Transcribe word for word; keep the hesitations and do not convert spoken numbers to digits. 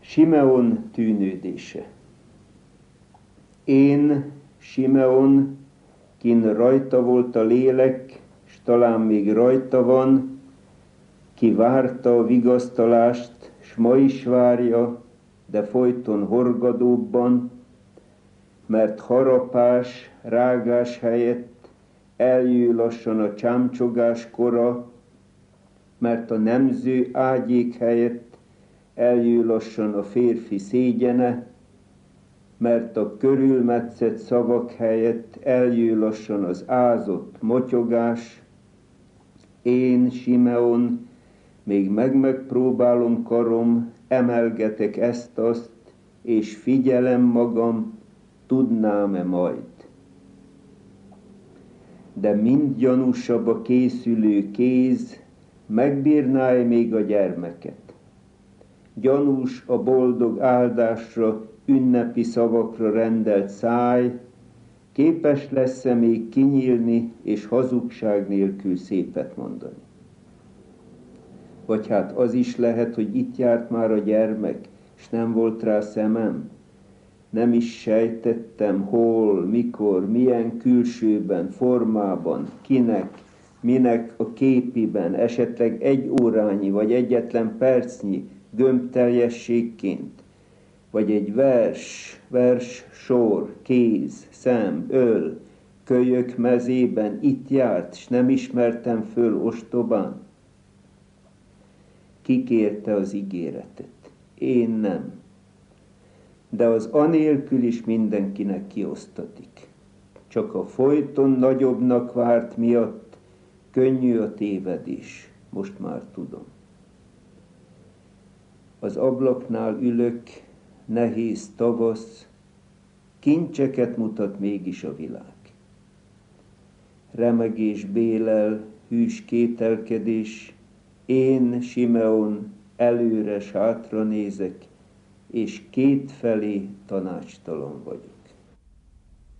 Simeon tűnődése. Én, Simeon, kin rajta volt a lélek, s talán még rajta van, ki várta a vigasztalást, s ma is várja, de folyton horgadóbban, mert harapás, rágás helyett eljő lassan a csámcsogás kora, mert a nemző ágyék helyett eljő lassan a férfi szégyene, mert a körülmetszett szavak helyett eljő lassan az ázott motyogás. Én, Simeon, még meg-megpróbálom karom, emelgetek ezt-azt, és figyelem magam, tudnám-e majd. De mind gyanúsabb a készülő kéz, megbírná-e még a gyermeket? Gyanús a boldog áldásra, ünnepi szavakra rendelt száj, képes lesz-e még kinyílni és hazugság nélkül szépet mondani? Vagy hát az is lehet, hogy itt járt már a gyermek, és nem volt rá szemem? Nem is sejtettem, hol, mikor, milyen külsőben, formában, kinek, minek a képiben, esetleg egy órányi vagy egyetlen percnyi gömbteljességként, vagy egy vers, vers, sor, kéz, szem, öl, kölyök mezében itt járt, s nem ismertem föl ostobán. Kikérte az ígéretet? Én nem. De az anélkül is mindenkinek kiosztatik. Csak a folyton nagyobbnak várt miatt könnyű a tévedés, most már tudom. Az ablaknál ülök, nehéz tavasz, kincseket mutat mégis a világ. Remegés bélel, hűs kételkedés, én, Simeon, előre s hátra nézek, és kétfelé tanácstalan vagyok.